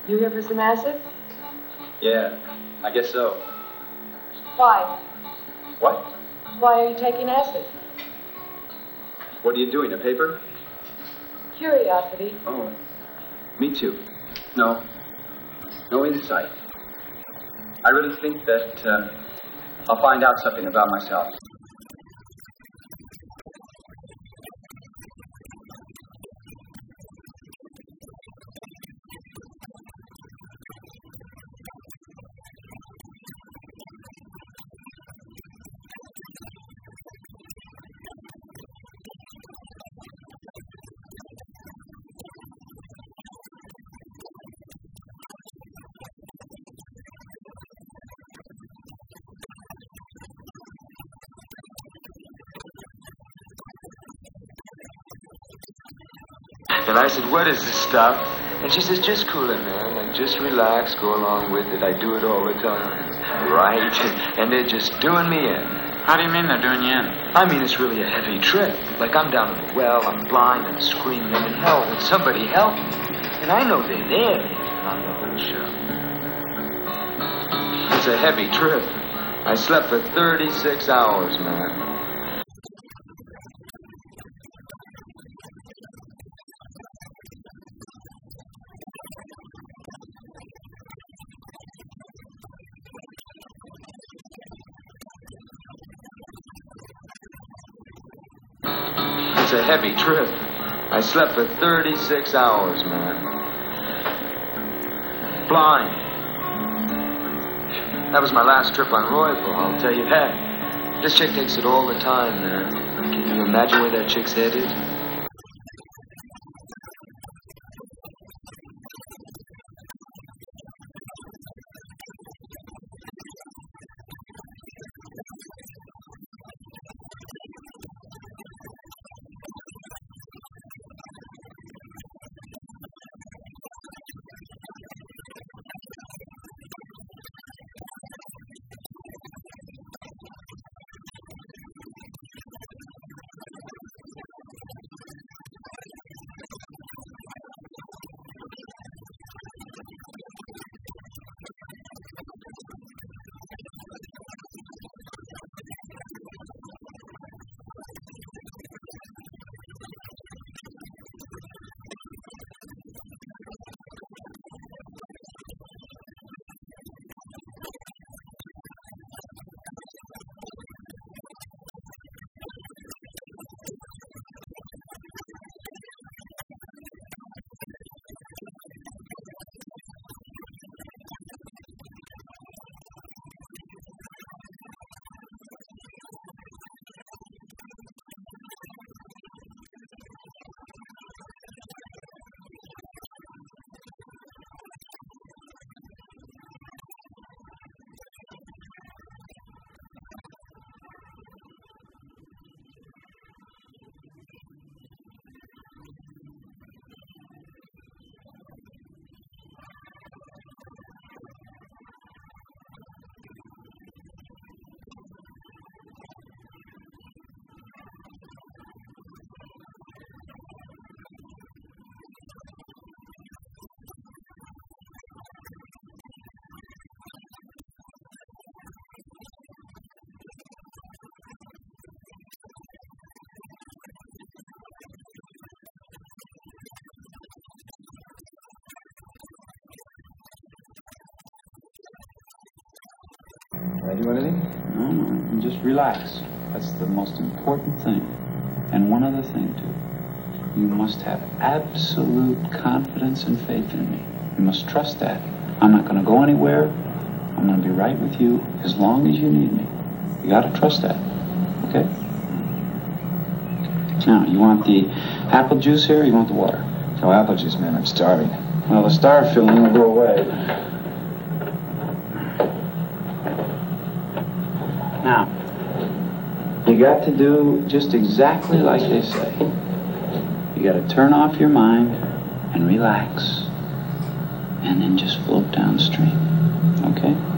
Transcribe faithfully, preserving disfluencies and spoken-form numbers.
You here for some acid? Yeah, I guess so. Why? What? Why are you taking acid? What are you doing, a paper? Curiosity. Oh, me too. No, no insight. I really think that uh, I'll find out something about myself. And I said, what is this stuff? And she says, just cool it, man. Like, just relax, go along with it. I do it all the time. Right? And they're just doing me in. How do you mean they're doing you in? I mean, it's really a heavy trip. Like, I'm down in the well, I'm blind, I'm screaming, and hell, would somebody help me? And I know they're there, and I'm the whole show. It's a heavy trip. I slept for thirty-six hours, man. It's a heavy trip. I slept for thirty-six hours, man. Blind. That was my last trip on Royal, I'll tell you that. This chick takes it all the time, man. Can you imagine where that chick's head is? Did I do anything? No, no, just relax. That's the most important thing. And one other thing, too. You must have absolute confidence and faith in me. You must trust that. I'm not going to go anywhere. I'm going to be right with you as long as you need me. You got to trust that. Okay? Now, you want the apple juice here or you want the water? No apple juice, man. I'm starving. Well, the starve feeling will go away. Now, you got to do just exactly like they say. You got to turn off your mind and relax, and then just float downstream, okay?